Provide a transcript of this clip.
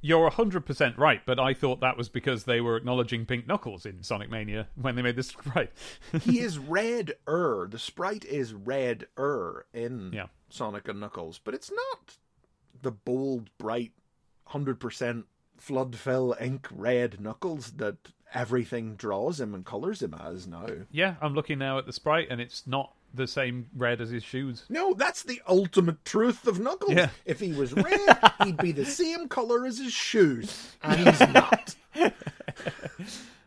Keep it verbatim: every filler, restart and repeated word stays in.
You're one hundred percent right, but I thought that was because they were acknowledging Pink Knuckles in Sonic Mania when they made this sprite. He is red-er. The sprite is red-er in Yeah. Sonic and Knuckles, but it's not the bold, bright, one hundred percent flood fill ink red Knuckles that everything draws him and colours him as now. Yeah, I'm looking now at the sprite, and it's not the same red as his shoes. No, that's the ultimate truth of Knuckles. Yeah. If he was red, he'd be the same colour as his shoes, and he's not.